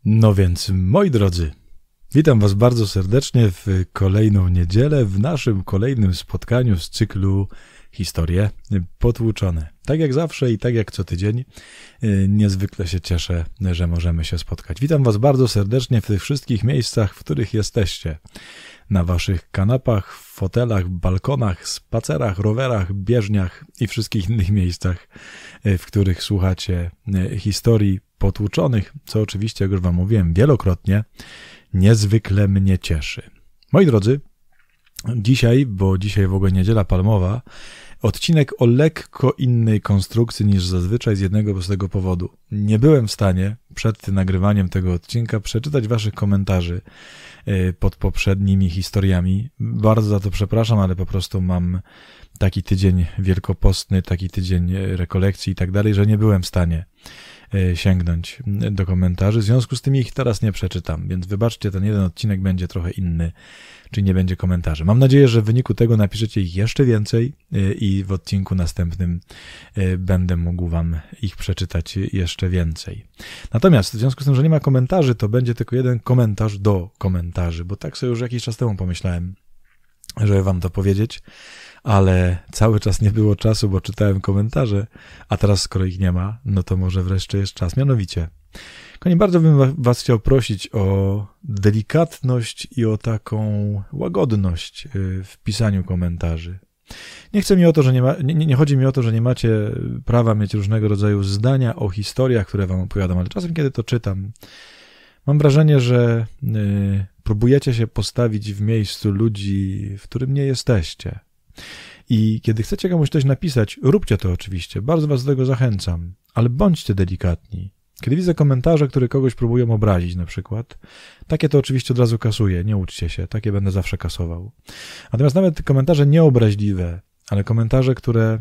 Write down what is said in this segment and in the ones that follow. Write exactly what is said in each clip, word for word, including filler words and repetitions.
No więc, moi drodzy, witam was bardzo serdecznie w kolejną niedzielę, w naszym kolejnym spotkaniu z cyklu Historie Potłuczone. Tak jak zawsze i tak jak co tydzień, niezwykle się cieszę, że możemy się spotkać. Witam was bardzo serdecznie w tych wszystkich miejscach, w których jesteście. Na waszych kanapach, fotelach, balkonach, spacerach, rowerach, bieżniach i wszystkich innych miejscach, w których słuchacie historii potłuczonych, co oczywiście, jak już wam mówiłem wielokrotnie, niezwykle mnie cieszy. Moi drodzy, dzisiaj, bo dzisiaj w ogóle niedziela palmowa, odcinek o lekko innej konstrukcji niż zazwyczaj z jednego prostego powodu. Nie byłem w stanie przed nagrywaniem tego odcinka przeczytać waszych komentarzy pod poprzednimi historiami. Bardzo za to przepraszam, ale po prostu mam taki tydzień wielkopostny, taki tydzień rekolekcji i tak dalej, że nie byłem w stanie sięgnąć do komentarzy. W związku z tym ich teraz nie przeczytam, więc wybaczcie, ten jeden odcinek będzie trochę inny, czyli nie będzie komentarzy. Mam nadzieję, że w wyniku tego napiszecie ich jeszcze więcej i w odcinku następnym będę mógł wam ich przeczytać jeszcze więcej. Natomiast w związku z tym, że nie ma komentarzy, to będzie tylko jeden komentarz do komentarzy, bo tak sobie już jakiś czas temu pomyślałem, żeby wam to powiedzieć, ale cały czas nie było czasu, bo czytałem komentarze, a teraz skoro ich nie ma, no to może wreszcie jest czas. Mianowicie, kochani, bardzo bym was chciał prosić o delikatność i o taką łagodność w pisaniu komentarzy. Nie chcę mi o to, że nie, ma, nie, nie chodzi mi o to, że nie macie prawa mieć różnego rodzaju zdania o historiach, które wam opowiadam, ale czasem, kiedy to czytam, mam wrażenie, że y, próbujecie się postawić w miejscu ludzi, w którym nie jesteście. I kiedy chcecie komuś coś napisać, róbcie to oczywiście, bardzo was do tego zachęcam, ale bądźcie delikatni. Kiedy widzę komentarze, które kogoś próbują obrazić na przykład, takie to oczywiście od razu kasuję, nie uczcie się, takie będę zawsze kasował. Natomiast nawet komentarze nieobraźliwe, ale komentarze, które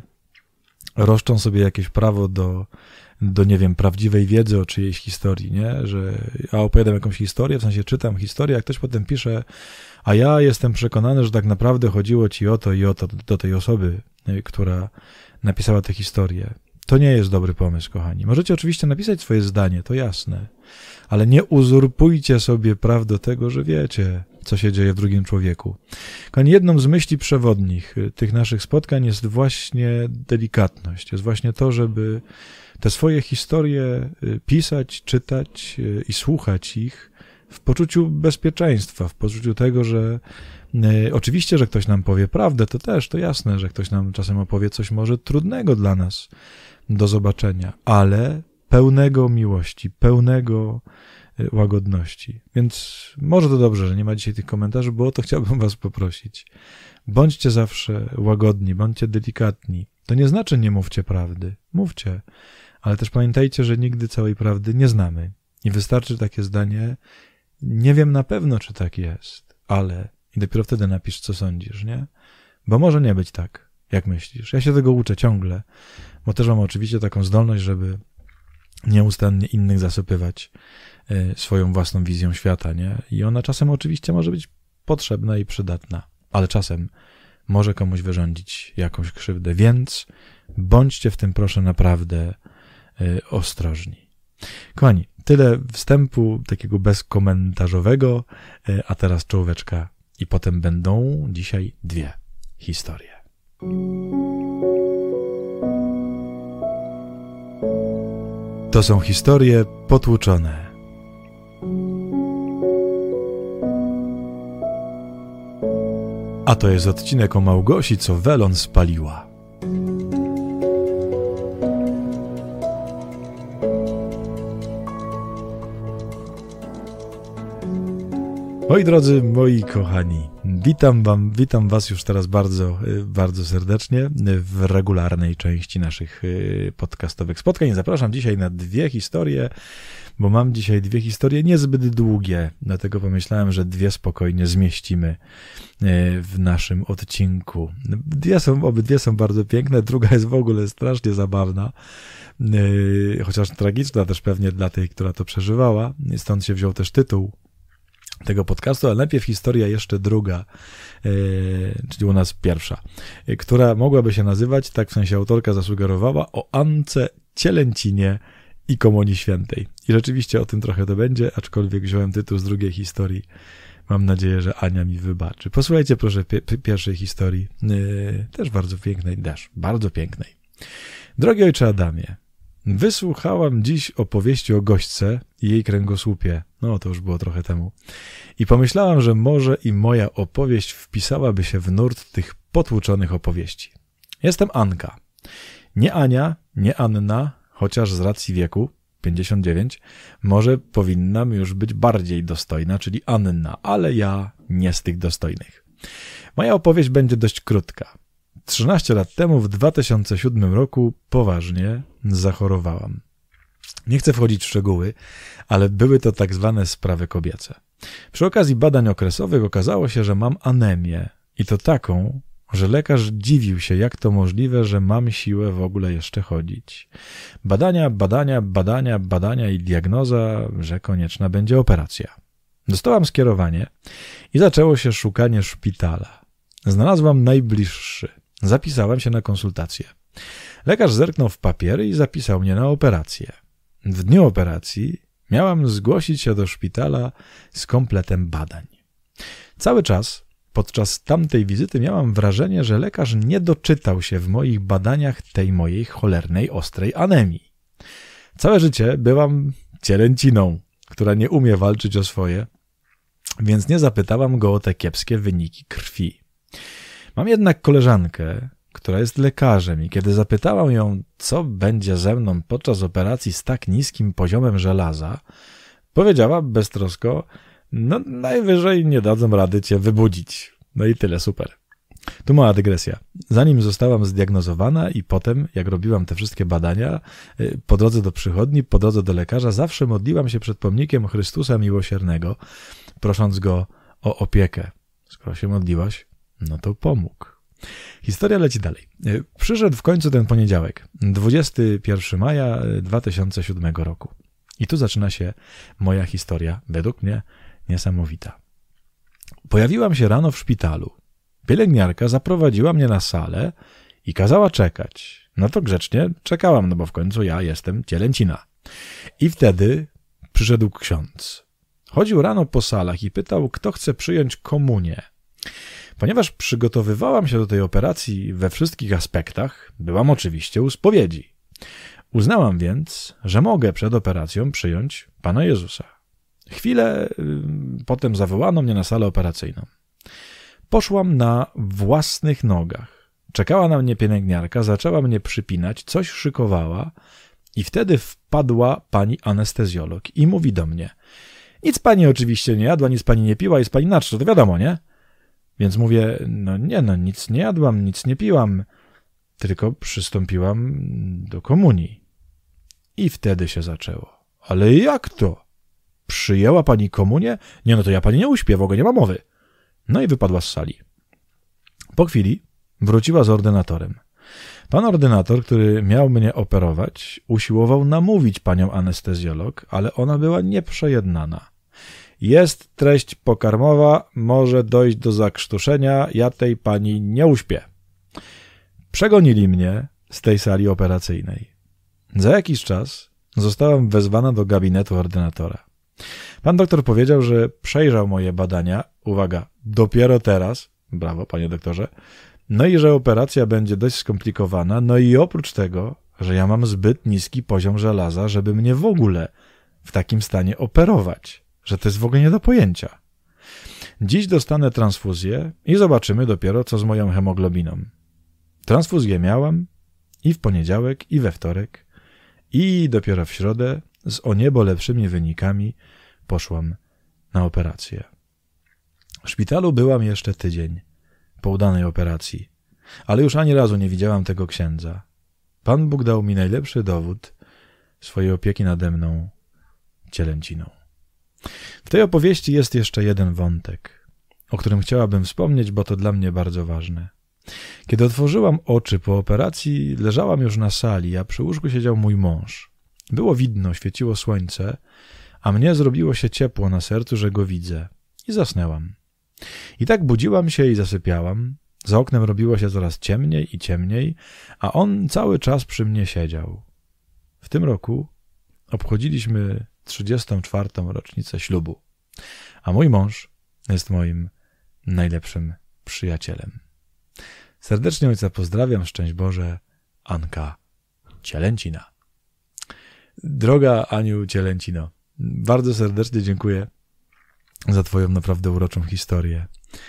roszczą sobie jakieś prawo do, do, nie wiem, prawdziwej wiedzy o czyjejś historii, nie? Że ja opowiadam jakąś historię, w sensie czytam historię, a ktoś potem pisze, a ja jestem przekonany, że tak naprawdę chodziło ci o to i o to do tej osoby, która napisała tę historię. To nie jest dobry pomysł, kochani. Możecie oczywiście napisać swoje zdanie, to jasne, ale nie uzurpujcie sobie praw do tego, że wiecie, co się dzieje w drugim człowieku. Kochani, jedną z myśli przewodnich tych naszych spotkań jest właśnie delikatność. Jest właśnie to, żeby te swoje historie pisać, czytać i słuchać ich w poczuciu bezpieczeństwa, w poczuciu tego, że y, oczywiście, że ktoś nam powie prawdę, to też, to jasne, że ktoś nam czasem opowie coś może trudnego dla nas do zobaczenia, ale pełnego miłości, pełnego y, łagodności. Więc może to dobrze, że nie ma dzisiaj tych komentarzy, bo o to chciałbym was poprosić. Bądźcie zawsze łagodni, bądźcie delikatni. To nie znaczy nie mówcie prawdy, mówcie, ale też pamiętajcie, że nigdy całej prawdy nie znamy. I wystarczy takie zdanie, nie wiem na pewno, czy tak jest, ale i dopiero wtedy napisz, co sądzisz, nie? Bo może nie być tak, jak myślisz. Ja się tego uczę ciągle, bo też mam oczywiście taką zdolność, żeby nieustannie innych zasypywać y, swoją własną wizją świata, nie? I ona czasem oczywiście może być potrzebna i przydatna, ale czasem może komuś wyrządzić jakąś krzywdę, więc bądźcie w tym, proszę, naprawdę y, ostrożni. Kochani, tyle wstępu takiego bezkomentarzowego, a teraz czołóweczka i potem będą dzisiaj dwie historie. To są historie potłuczone. A to jest odcinek o Małgosi, co welon spaliła. Moi drodzy, moi kochani, witam wam, witam was już teraz bardzo, bardzo serdecznie w regularnej części naszych podcastowych spotkań. Zapraszam dzisiaj na dwie historie, bo mam dzisiaj dwie historie niezbyt długie, dlatego pomyślałem, że dwie spokojnie zmieścimy w naszym odcinku. Dwie są, obydwie są bardzo piękne, druga jest w ogóle strasznie zabawna, chociaż tragiczna też pewnie dla tej, która to przeżywała, stąd się wziął też tytuł tego podcastu, ale najpierw historia jeszcze druga, yy, czyli u nas pierwsza, yy, która mogłaby się nazywać, tak w sensie autorka zasugerowała, o Ance Cielęcinie i Komunii Świętej. I rzeczywiście o tym trochę to będzie, aczkolwiek wziąłem tytuł z drugiej historii. Mam nadzieję, że Ania mi wybaczy. Posłuchajcie proszę pi- pierwszej historii, yy, też bardzo pięknej, też bardzo pięknej. Drogi ojcze Adamie, wysłuchałam dziś opowieści o gośćce i jej kręgosłupie. No, to już było trochę temu. I pomyślałam, że może i moja opowieść wpisałaby się w nurt tych potłuczonych opowieści. Jestem Anka. Nie Ania, nie Anna, chociaż z racji wieku, pięćdziesiąt dziewięć, może powinnam już być bardziej dostojna, czyli Anna, ale ja nie z tych dostojnych. Moja opowieść będzie dość krótka. trzynaście lat temu, w dwa tysiące siódmym roku, poważnie zachorowałam. Nie chcę wchodzić w szczegóły, ale były to tak zwane sprawy kobiece. Przy okazji badań okresowych okazało się, że mam anemię i to taką, że lekarz dziwił się, jak to możliwe, że mam siłę w ogóle jeszcze chodzić. Badania, badania, badania, badania i diagnoza, że konieczna będzie operacja. Dostałam skierowanie i zaczęło się szukanie szpitala. Znalazłam najbliższy. Zapisałam się na konsultację. Lekarz zerknął w papiery i zapisał mnie na operację. W dniu operacji miałam zgłosić się do szpitala z kompletem badań. Cały czas podczas tamtej wizyty miałam wrażenie, że lekarz nie doczytał się w moich badaniach tej mojej cholernej, ostrej anemii. Całe życie byłam cielęciną, która nie umie walczyć o swoje, więc nie zapytałam go o te kiepskie wyniki krwi. Mam jednak koleżankę, która jest lekarzem i kiedy zapytałam ją, co będzie ze mną podczas operacji z tak niskim poziomem żelaza, powiedziała beztrosko, no najwyżej nie dadzą rady cię wybudzić. No i tyle, super. Tu mała dygresja. Zanim zostałam zdiagnozowana i potem, jak robiłam te wszystkie badania, po drodze do przychodni, po drodze do lekarza, zawsze modliłam się przed pomnikiem Chrystusa Miłosiernego, prosząc go o opiekę. Skoro się modliłaś, no to pomógł. Historia leci dalej. Przyszedł w końcu ten poniedziałek, dwudziestego pierwszego maja dwa tysiące siódmego roku. I tu zaczyna się moja historia, według mnie niesamowita. Pojawiłam się rano w szpitalu. Pielęgniarka zaprowadziła mnie na salę i kazała czekać. No to grzecznie czekałam, no bo w końcu ja jestem cielęcina. I wtedy przyszedł ksiądz. Chodził rano po salach i pytał, kto chce przyjąć komunię. Ponieważ przygotowywałam się do tej operacji we wszystkich aspektach, byłam oczywiście u spowiedzi. Uznałam więc, że mogę przed operacją przyjąć Pana Jezusa. Chwilę y, potem zawołano mnie na salę operacyjną. Poszłam na własnych nogach. Czekała na mnie pielęgniarka, zaczęła mnie przypinać, coś szykowała i wtedy wpadła pani anestezjolog i mówi do mnie: nic pani oczywiście nie jadła, nic pani nie piła, jest pani na czczo, to wiadomo, nie? Więc mówię, no nie, no nic nie jadłam, nic nie piłam, tylko przystąpiłam do komunii. I wtedy się zaczęło. Ale jak to? Przyjęła pani komunię? Nie, no to ja pani nie uśpię, w ogóle nie ma mowy. No i wypadła z sali. Po chwili wróciła z ordynatorem. Pan ordynator, który miał mnie operować, usiłował namówić panią anestezjolog, ale ona była nieprzejednana. Jest treść pokarmowa, może dojść do zakrztuszenia, ja tej pani nie uśpię. Przegonili mnie z tej sali operacyjnej. Za jakiś czas zostałam wezwana do gabinetu ordynatora. Pan doktor powiedział, że przejrzał moje badania, uwaga, dopiero teraz, brawo panie doktorze, no i że operacja będzie dość skomplikowana, no i oprócz tego, że ja mam zbyt niski poziom żelaza, żeby mnie w ogóle w takim stanie operować, że to jest w ogóle nie do pojęcia. Dziś dostanę transfuzję i zobaczymy dopiero, co z moją hemoglobiną. Transfuzję miałam i w poniedziałek, i we wtorek, i dopiero w środę z o niebo lepszymi wynikami poszłam na operację. W szpitalu byłam jeszcze tydzień po udanej operacji, ale już ani razu nie widziałam tego księdza. Pan Bóg dał mi najlepszy dowód swojej opieki nade mną, cielęciną. W tej opowieści jest jeszcze jeden wątek, o którym chciałabym wspomnieć, bo to dla mnie bardzo ważne. Kiedy otworzyłam oczy po operacji, leżałam już na sali, a przy łóżku siedział mój mąż. Było widno, świeciło słońce, a mnie zrobiło się ciepło na sercu, że go widzę. I zasnęłam. I tak budziłam się i zasypiałam. Za oknem robiło się coraz ciemniej i ciemniej, a on cały czas przy mnie siedział. W tym roku obchodziliśmy trzydziestą czwartą rocznicę ślubu, a mój mąż jest moim najlepszym przyjacielem. Serdecznie ojca pozdrawiam, szczęść Boże, Anka Cielęcina. Droga Aniu Cielęcino, bardzo serdecznie dziękuję za twoją naprawdę uroczą historię.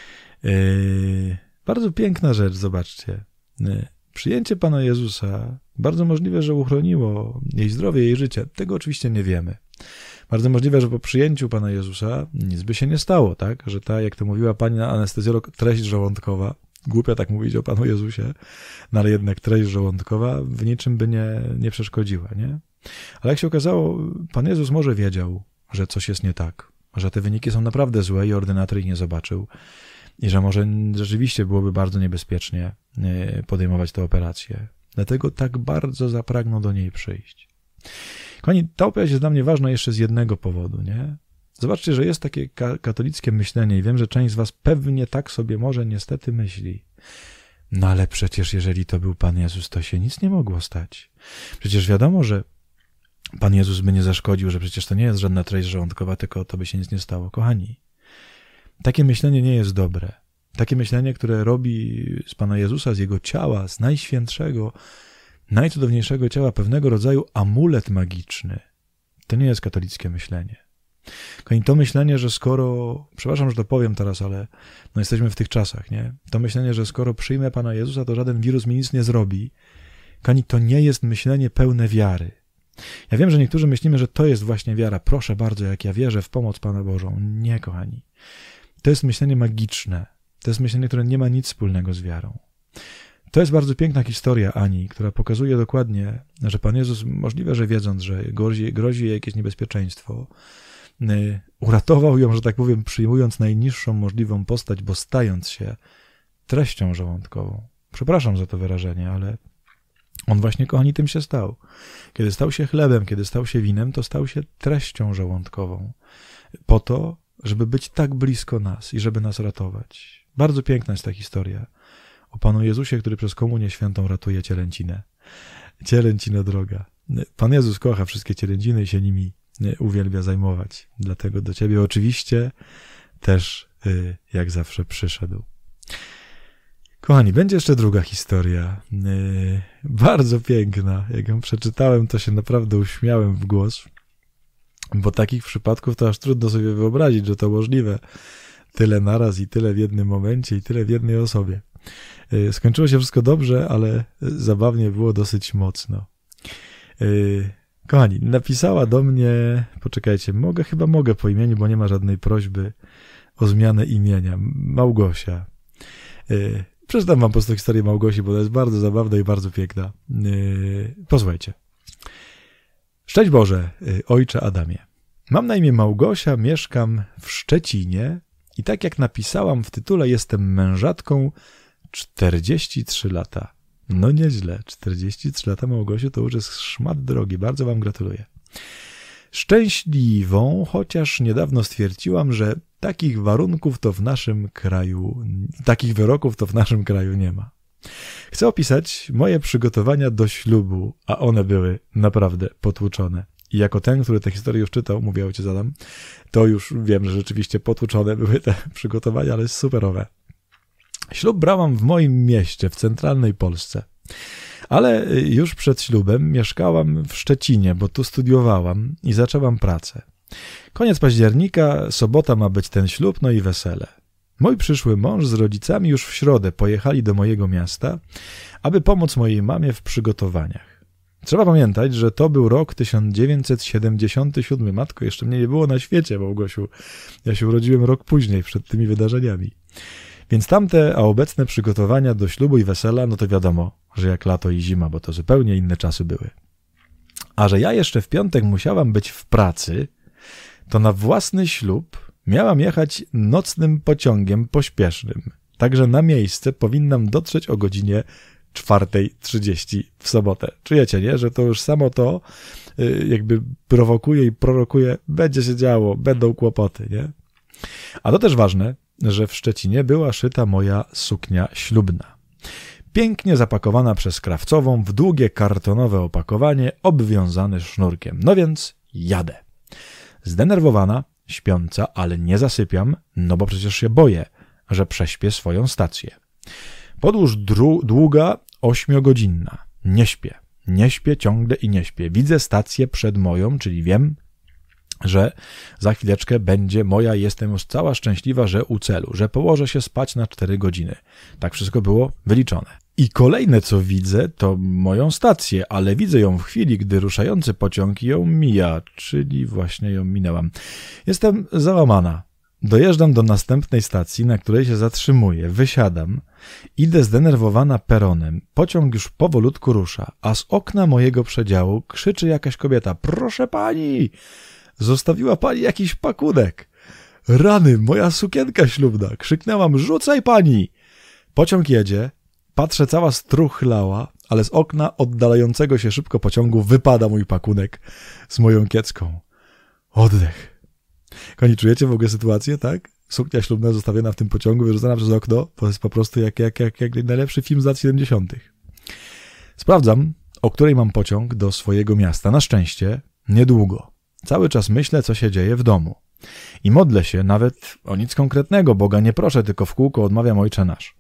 Yy, bardzo piękna rzecz, zobaczcie. Yy, przyjęcie Pana Jezusa bardzo możliwe, że uchroniło jej zdrowie, jej życie. Tego oczywiście nie wiemy. Bardzo możliwe, że po przyjęciu Pana Jezusa nic by się nie stało, tak? Że ta, jak to mówiła pani anestezjolog, treść żołądkowa, głupio tak mówić o Panu Jezusie, no ale jednak treść żołądkowa w niczym by nie, nie przeszkodziła, nie? Ale jak się okazało, Pan Jezus może wiedział, że coś jest nie tak, że te wyniki są naprawdę złe i ordynator ich nie zobaczył i że może rzeczywiście byłoby bardzo niebezpiecznie podejmować tę operację. Dlatego tak bardzo zapragnął do niej przyjść. Kochani, ta opowieść jest dla mnie ważna jeszcze z jednego powodu, nie? Zobaczcie, że jest takie ka- katolickie myślenie i wiem, że część z was pewnie tak sobie może niestety myśli. No ale przecież jeżeli to był Pan Jezus, to się nic nie mogło stać. Przecież wiadomo, że Pan Jezus by nie zaszkodził, że przecież to nie jest żadna treść żołądkowa, tylko to by się nic nie stało. Kochani, takie myślenie nie jest dobre. Takie myślenie, które robi z Pana Jezusa, z Jego ciała, z najświętszego, najcudowniejszego ciała, pewnego rodzaju amulet magiczny. To nie jest katolickie myślenie. Kochani, to myślenie, że skoro, przepraszam, że to powiem teraz, ale no jesteśmy w tych czasach, nie? To myślenie, że skoro przyjmę Pana Jezusa, to żaden wirus mi nic nie zrobi. Kochani, to nie jest myślenie pełne wiary. Ja wiem, że niektórzy myślimy, że to jest właśnie wiara. Proszę bardzo, jak ja wierzę w pomoc Pana Bożą. Nie, kochani. To jest myślenie magiczne. To jest myślenie, które nie ma nic wspólnego z wiarą. To jest bardzo piękna historia Ani, która pokazuje dokładnie, że Pan Jezus, możliwe, że wiedząc, że grozi, grozi jej jakieś niebezpieczeństwo, uratował ją, że tak powiem, przyjmując najniższą możliwą postać, bo stając się treścią żołądkową. Przepraszam za to wyrażenie, ale on właśnie, kochani, tym się stał. Kiedy stał się chlebem, kiedy stał się winem, to stał się treścią żołądkową. Po to, żeby być tak blisko nas i żeby nas ratować. Bardzo piękna jest ta historia o Panu Jezusie, który przez Komunię Świętą ratuje cielęcinę. Cielęcino droga. Pan Jezus kocha wszystkie cielęciny i się nimi uwielbia zajmować. Dlatego do ciebie oczywiście też jak zawsze przyszedł. Kochani, będzie jeszcze druga historia. Bardzo piękna. Jak ją przeczytałem, to się naprawdę uśmiałem w głos. Bo takich przypadków to aż trudno sobie wyobrazić, że to możliwe. Tyle naraz i tyle w jednym momencie i tyle w jednej osobie. Skończyło się wszystko dobrze, ale zabawnie było dosyć mocno. Kochani, napisała do mnie, poczekajcie, mogę, chyba mogę po imieniu, bo nie ma żadnej prośby o zmianę imienia. Małgosia. Przeczytam wam po prostu historię Małgosi, bo to jest bardzo zabawna i bardzo piękna. Posłuchajcie. Szczęść Boże, ojcze Adamie. Mam na imię Małgosia, mieszkam w Szczecinie i tak jak napisałam w tytule, jestem mężatką czterdzieści trzy lata. No nieźle, czterdzieści trzy lata, Małgosiu, to już jest szmat drogi. Bardzo wam gratuluję. Szczęśliwą, chociaż niedawno stwierdziłam, że takich warunków to w naszym kraju, takich wyroków to w naszym kraju nie ma. Chcę opisać moje przygotowania do ślubu, a one były naprawdę potłuczone. I jako ten, który tę historię już czytał, mówię ojciec Adam, to już wiem, że rzeczywiście potłuczone były te przygotowania, ale superowe. Ślub brałam w moim mieście, w centralnej Polsce. Ale już przed ślubem mieszkałam w Szczecinie, bo tu studiowałam i zaczęłam pracę. Koniec października, sobota ma być ten ślub, no i wesele. Mój przyszły mąż z rodzicami już w środę pojechali do mojego miasta, aby pomóc mojej mamie w przygotowaniach. Trzeba pamiętać, że to był rok tysiąc dziewięćset siedemdziesiąty siódmy. Matko, jeszcze mnie nie było na świecie, Małgosiu. Ja się urodziłem rok później, przed tymi wydarzeniami. Więc tamte, a obecne przygotowania do ślubu i wesela, no to wiadomo, że jak lato i zima, bo to zupełnie inne czasy były. A że ja jeszcze w piątek musiałam być w pracy, to na własny ślub miałam jechać nocnym pociągiem pośpiesznym. Także na miejsce powinnam dotrzeć o godzinie czwarta trzydzieści w sobotę. Czujecie, nie? Że to już samo to jakby prowokuje i prorokuje, będzie się działo, będą kłopoty, nie? A to też ważne, że w Szczecinie była szyta moja suknia ślubna. pięknie zapakowana przez krawcową w długie kartonowe opakowanie obwiązane sznurkiem. No więc jadę. Zdenerwowana, śpiąca, ale nie zasypiam, no bo przecież się boję, że prześpię swoją stację. Podróż dru- długa, ośmiogodzinna. Nie śpię. Nie śpię ciągle i nie śpię. Widzę stację przed moją, czyli wiem, że za chwileczkę będzie moja. Jestem już cała szczęśliwa, że u celu, że położę się spać na cztery godziny. Tak wszystko było wyliczone. I kolejne, co widzę, to moją stację, ale widzę ją w chwili, gdy ruszający pociąg ją mija, czyli właśnie ją minęłam. Jestem załamana. Dojeżdżam do następnej stacji, na której się zatrzymuję, wysiadam, idę zdenerwowana peronem, pociąg już powolutku rusza, a z okna mojego przedziału krzyczy jakaś kobieta: proszę pani, zostawiła pani jakiś pakunek. Rany, moja sukienka ślubna, krzyknęłam: rzucaj pani. Pociąg jedzie, patrzę cała struchlała, ale z okna oddalającego się szybko pociągu wypada mój pakunek z moją kiecką. Oddech. Kochani, czujecie w ogóle sytuację, tak? Suknia ślubna zostawiona w tym pociągu, wyrzucona przez okno, to jest po prostu jak, jak, jak, jak najlepszy film z lat siedemdziesiątych. Sprawdzam, o której mam pociąg do swojego miasta. Na szczęście niedługo. Cały czas myślę, co się dzieje w domu. I modlę się nawet o nic konkretnego, Boga nie proszę, tylko w kółko odmawiam Ojcze Nasz.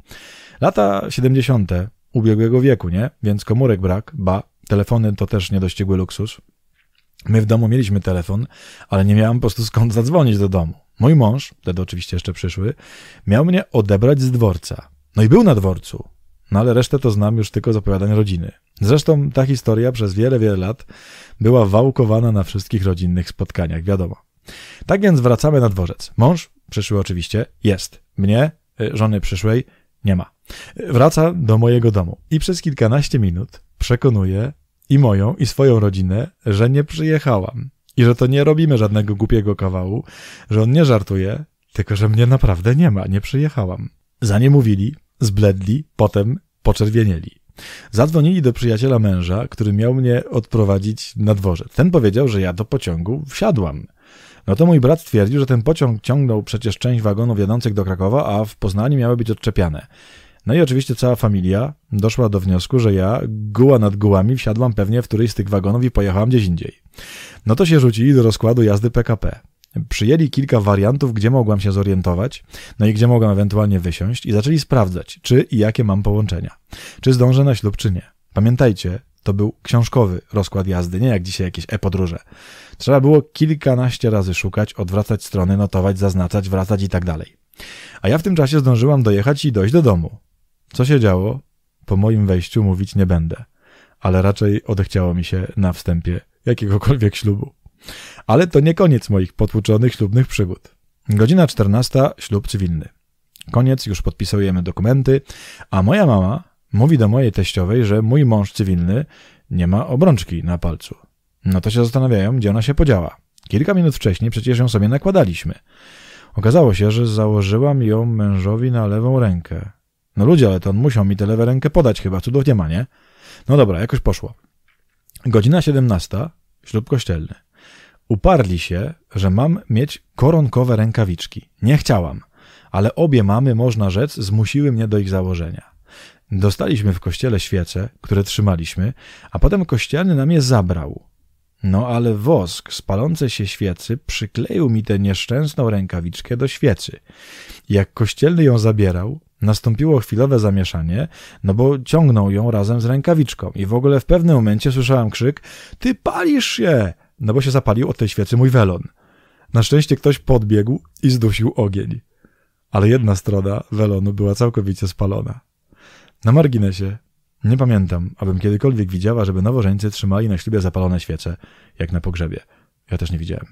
Lata siedemdziesiąte ubiegłego wieku, nie? Więc komórek brak, ba, telefony to też niedościgły luksus. My w domu mieliśmy telefon, ale nie miałem po prostu skąd zadzwonić do domu. Mój mąż, wtedy oczywiście jeszcze przyszły, miał mnie odebrać z dworca. No i był na dworcu, no ale resztę to znam już tylko z opowiadań rodziny. Zresztą ta historia przez wiele, wiele lat była wałkowana na wszystkich rodzinnych spotkaniach, wiadomo. Tak więc wracamy na dworzec. Mąż przyszły oczywiście jest. Mnie, żony przyszłej, nie ma. Wraca do mojego domu i przez kilkanaście minut przekonuje i moją, i swoją rodzinę, że nie przyjechałam i że to nie robimy żadnego głupiego kawału, że on nie żartuje, tylko że mnie naprawdę nie ma, nie przyjechałam. Za nie mówili, zbledli, potem poczerwienieli. Zadzwonili do przyjaciela męża, który miał mnie odprowadzić na dworzec. Ten powiedział, że ja do pociągu wsiadłam. No to mój brat stwierdził, że ten pociąg ciągnął przecież część wagonów jadących do Krakowa, a w Poznaniu miały być odczepiane. No i oczywiście cała familia doszła do wniosku, że ja, guła nad gułami, wsiadłam pewnie w któryś z tych wagonów i pojechałam gdzieś indziej. No to się rzucili do rozkładu jazdy P K P. Przyjęli kilka wariantów, gdzie mogłam się zorientować, no i gdzie mogłam ewentualnie wysiąść i zaczęli sprawdzać, czy i jakie mam połączenia. Czy zdążę na ślub, czy nie. Pamiętajcie, to był książkowy rozkład jazdy, nie jak dzisiaj jakieś e-podróże. Trzeba było kilkanaście razy szukać, odwracać strony, notować, zaznaczać, wracać i tak dalej. A ja w tym czasie zdążyłam dojechać i dojść do domu. Co się działo? Po moim wejściu mówić nie będę, ale raczej odechciało mi się na wstępie jakiegokolwiek ślubu. Ale to nie koniec moich potłuczonych ślubnych przygód. Godzina czternasta, ślub cywilny. Koniec, już podpisujemy dokumenty, a moja mama mówi do mojej teściowej, że mój mąż cywilny nie ma obrączki na palcu. No to się zastanawiają, gdzie ona się podziała. Kilka minut wcześniej przecież ją sobie nakładaliśmy. Okazało się, że założyłam ją mężowi na lewą rękę. No ludzie, ale to on musiał mi tę lewą rękę podać chyba, cudów nie ma, nie? No dobra, jakoś poszło. Godzina siedemnasta, ślub kościelny. Uparli się, że mam mieć koronkowe rękawiczki. Nie chciałam, ale obie mamy, można rzec, zmusiły mnie do ich założenia. Dostaliśmy w kościele świece, które trzymaliśmy, a potem kościelny nam je zabrał. No ale wosk z palącej się świecy przykleił mi tę nieszczęsną rękawiczkę do świecy. Jak kościelny ją zabierał, nastąpiło chwilowe zamieszanie, no bo ciągnął ją razem z rękawiczką i w ogóle w pewnym momencie słyszałam krzyk: ty palisz się! No bo się zapalił od tej świecy mój welon. Na szczęście ktoś podbiegł i zdusił ogień. Ale jedna strona welonu była całkowicie spalona. Na marginesie, nie pamiętam, abym kiedykolwiek widziała, żeby nowożeńcy trzymali na ślubie zapalone świece, jak na pogrzebie. Ja też nie widziałem.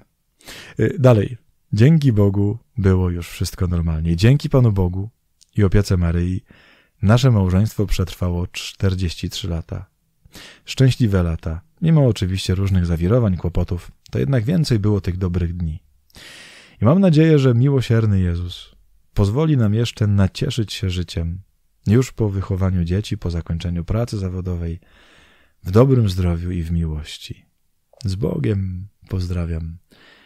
Dalej. Dzięki Bogu było już wszystko normalnie. Dzięki Panu Bogu i opiece Maryi nasze małżeństwo przetrwało czterdzieści trzy lata. Szczęśliwe lata. Mimo oczywiście różnych zawirowań, kłopotów, to jednak więcej było tych dobrych dni. I mam nadzieję, że miłosierny Jezus pozwoli nam jeszcze nacieszyć się życiem, już po wychowaniu dzieci, po zakończeniu pracy zawodowej, w dobrym zdrowiu i w miłości. Z Bogiem pozdrawiam.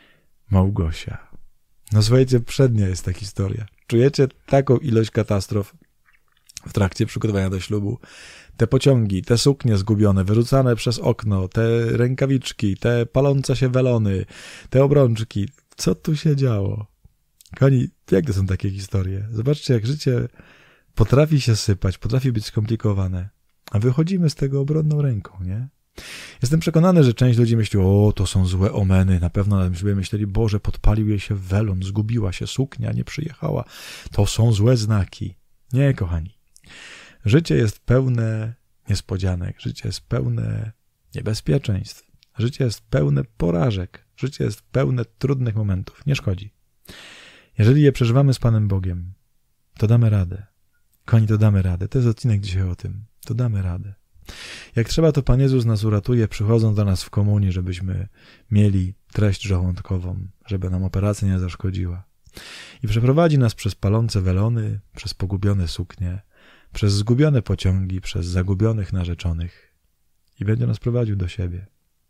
Małgosia. No słuchajcie, przednia jest ta historia. Czujecie taką ilość katastrof, w trakcie przygotowania do ślubu. Te pociągi, te suknie zgubione, wyrzucane przez okno, te rękawiczki, te palące się welony, te obrączki. Co tu się działo? Kochani, jak to są takie historie? Zobaczcie, jak życie potrafi się sypać, potrafi być skomplikowane, a wychodzimy z tego obronną ręką, nie? Jestem przekonany, że część ludzi myśli, o, to są złe omeny, na pewno sobie myśleli, Boże, podpalił jej się welon, zgubiła się suknia, nie przyjechała. To są złe znaki. Nie, kochani. Życie jest pełne niespodzianek, życie jest pełne niebezpieczeństw, życie jest pełne porażek, życie jest pełne trudnych momentów. Nie szkodzi. Jeżeli je przeżywamy z Panem Bogiem, to damy radę. Kochani, to damy radę. To jest odcinek dzisiaj o tym. To damy radę. Jak trzeba, to Pan Jezus nas uratuje, przychodząc do nas w komunii, żebyśmy mieli treść żołądkową, żeby nam operacja nie zaszkodziła. I przeprowadzi nas przez palące welony, przez pogubione suknie, przez zgubione pociągi, przez zagubionych narzeczonych i będzie nas prowadził do siebie.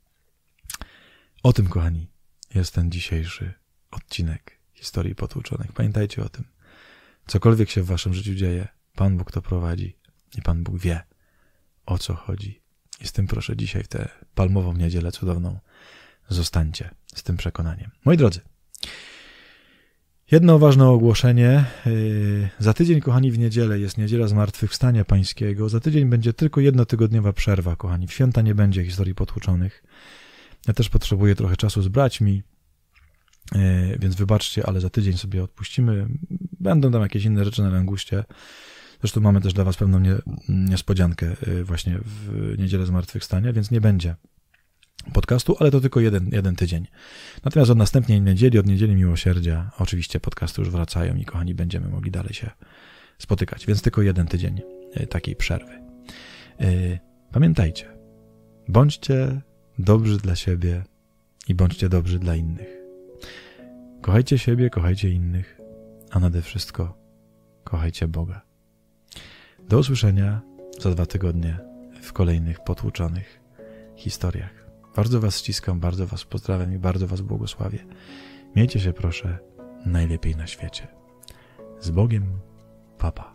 O tym, kochani, jest ten dzisiejszy odcinek Historii Potłuczonych. Pamiętajcie o tym. Cokolwiek się w waszym życiu dzieje, Pan Bóg to prowadzi i Pan Bóg wie, o co chodzi. I z tym proszę dzisiaj w tę palmową niedzielę cudowną zostańcie z tym przekonaniem. Moi drodzy, jedno ważne ogłoszenie. Za tydzień, kochani, w niedzielę jest Niedziela Zmartwychwstania Pańskiego. Za tydzień będzie tylko jednotygodniowa przerwa, kochani. W święta nie będzie Historii Potłuczonych. Ja też potrzebuję trochę czasu z braćmi, więc wybaczcie, ale za tydzień sobie odpuścimy. Będą tam jakieś inne rzeczy na languście. Zresztą mamy też dla was pewną nie, niespodziankę właśnie w Niedzielę Zmartwychwstania, więc nie będzie podcastu, ale to tylko jeden, jeden tydzień. Natomiast od następnej niedzieli, od Niedzieli Miłosierdzia, oczywiście podcasty już wracają i kochani, będziemy mogli dalej się spotykać, więc tylko jeden tydzień takiej przerwy. Pamiętajcie, bądźcie dobrzy dla siebie i bądźcie dobrzy dla innych. Kochajcie siebie, kochajcie innych, a nade wszystko kochajcie Boga. Do usłyszenia za dwa tygodnie w kolejnych potłuczonych historiach. Bardzo was ściskam, bardzo was pozdrawiam i bardzo was błogosławię. Miejcie się proszę najlepiej na świecie. Z Bogiem, papa.